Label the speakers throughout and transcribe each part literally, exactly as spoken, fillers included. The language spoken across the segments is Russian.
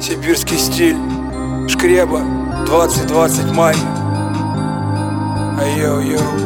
Speaker 1: Сибирский стиль, Шкреба, двадцать двадцать май. Айо-йо.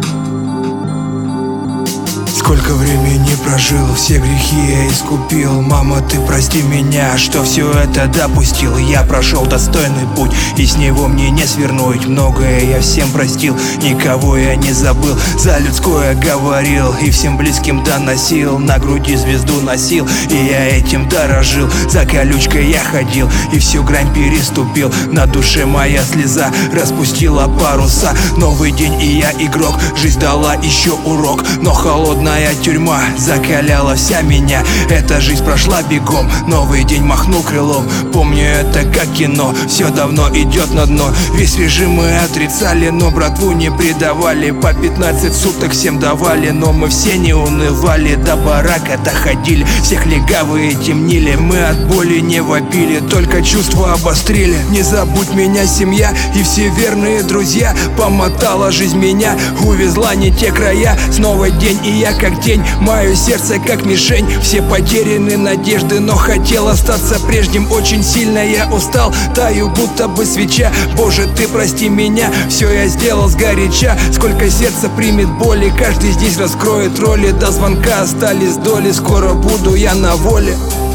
Speaker 1: Сколько времени прожил, все грехи я искупил. Мама, ты прости меня, что все это допустил. Я прошел достойный путь, и с него мне не свернуть. Многое я всем простил, никого я не забыл. За людское говорил и всем близким доносил. На груди звезду носил, и я этим дорожил. За колючкой я ходил и всю грань переступил. На душе моя слеза распустила паруса. Новый день, и я игрок, жизнь дала еще урок. Но холодная тюрьма закаляла вся меня. Эта жизнь прошла бегом, новый день махнул крылом. Помню это как кино, все давно идет на дно. Весь режим мы отрицали, но братву не предавали. По пятнадцать суток всем давали, но мы все не унывали. До барака доходили, всех легавые темнили. Мы от боли не вопили, только чувства обострили. Не забудь меня, семья и все верные друзья. Помотала жизнь меня, увезла не те края. Снова день, и я как тень, мое сердце как мишень. Все потеряны надежды, но хотел остаться прежним. Очень сильно я устал, таю будто бы свеча. Боже, ты прости меня, все я сделал сгоряча. Сколько сердца примет боли, каждый здесь раскроет роли. До звонка остались доли, скоро буду я на воле.